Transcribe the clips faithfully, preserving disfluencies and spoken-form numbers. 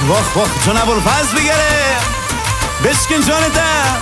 واخ واخ جان ابوالفضل بگره بشکن جانته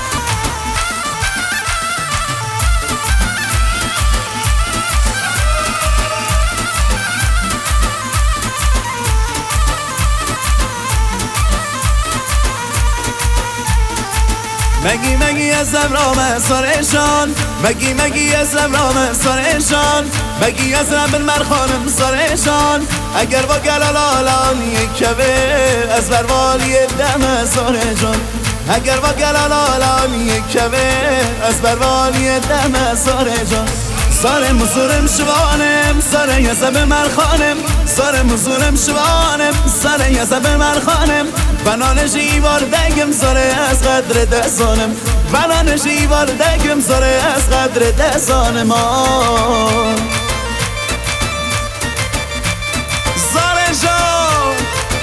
مگی مگی از رام سرشان مگی مگی از رام سرشان مگی از رب المرخانم سرشان اگر با گلالالان یک کبه از بروالی دم سرشان اگر با گلالالان یک کبه از بروالی دم سرشان سر مزورم شوانم سر یزب مرخانم سر مزورم شوانم سر یزب مرخانم بنان جیوار دگم سر از قدر دستانم بنان جیوار دگم سر از قدر دستانم سر جان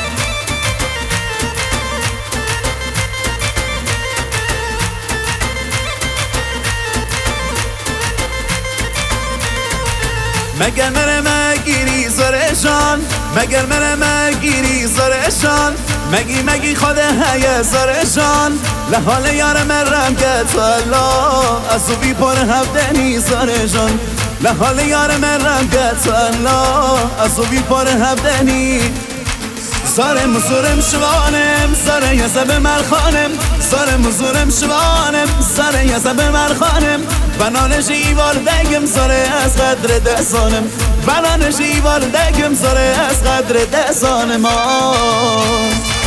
مگر مره مگیری سرشان مگر مره مگیری سرشان مگی مگی خود هیه سرشان لحال یار مرم که تلا از او بی پر هفدنی سرشان لحال یار مرم که تلا از او بی پر هفدنی سر مزورم شوانم سر یزب مرخانم سر مزورم شوانم سر یزب مرخانم بنان جیوار دگم سر از قدر دستانم بنان جیوار دگم سر از قدر دستانم